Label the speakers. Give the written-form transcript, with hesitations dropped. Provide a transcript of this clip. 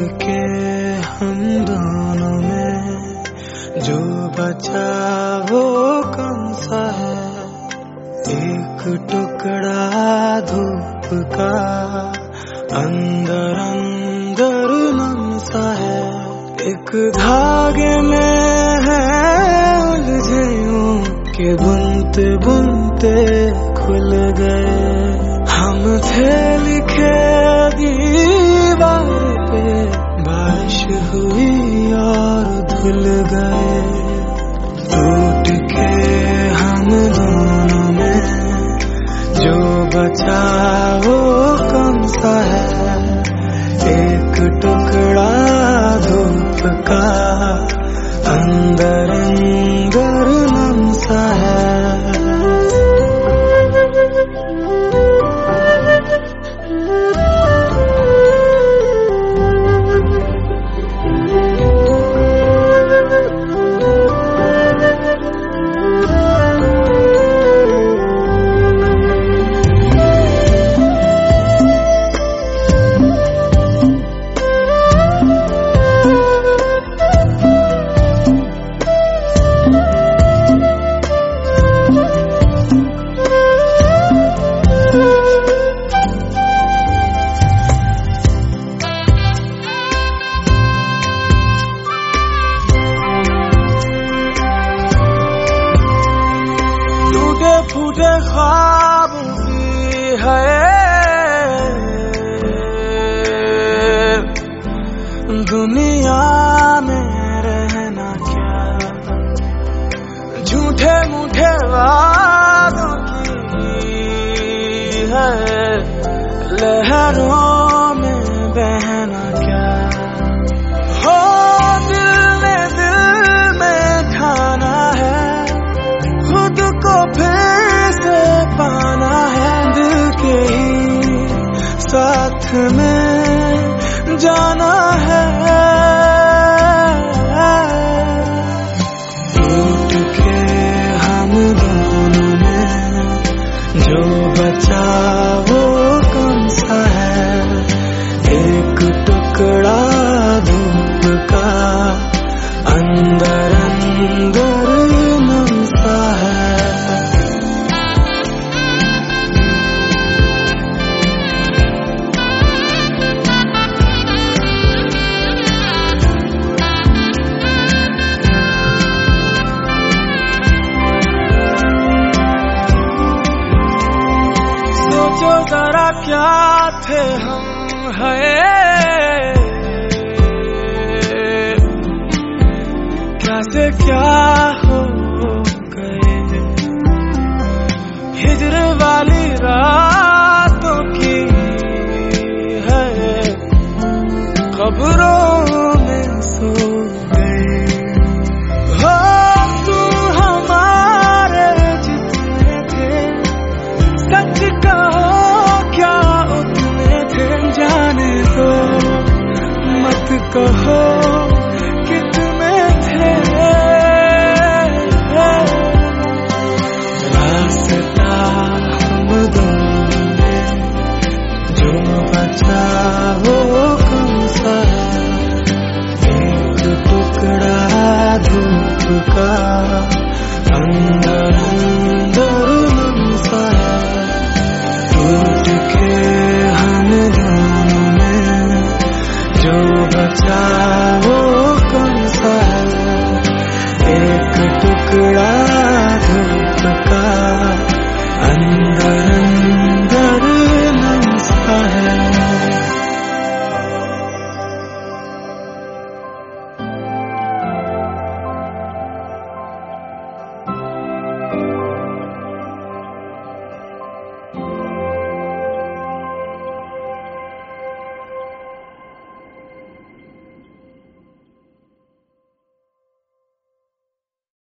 Speaker 1: के हम दोनों में जो बचा वो कौन सा है। एक टुकड़ा धूप का अंदर अंदर नम सा है। एक धागे में है उलझे यूं के बुनते बुनते खुल गए। हम थे लिखे दीवार पे, बारिश हुई और धुल गए। टूट के हम दोनों में जो बचा वो कौन सा है। एक टुकड़ा धूप का अंदर अंदर नम सा है। फूटे ख्वाब की है दुनिया में रहना क्या। झूठे मूठे वादों की है लहरों में बहना क्या। हो दिल में ठाना है खुद को फिर से पाना है। दिल के ही साथ में जाना है। टूट के हम दोनों में जो बचा वो कौन सा है। एक टुकड़ा धूप का अंदर अंदर नम सा है। सोचो जरा क्या थे हम है, क्या से क्या हो गए। हिजर वाली रातों की है खबरों में सो गए। हो तुम हमारे जितने थे, सच कहो क्या उतने थे। जाने दो मत कहो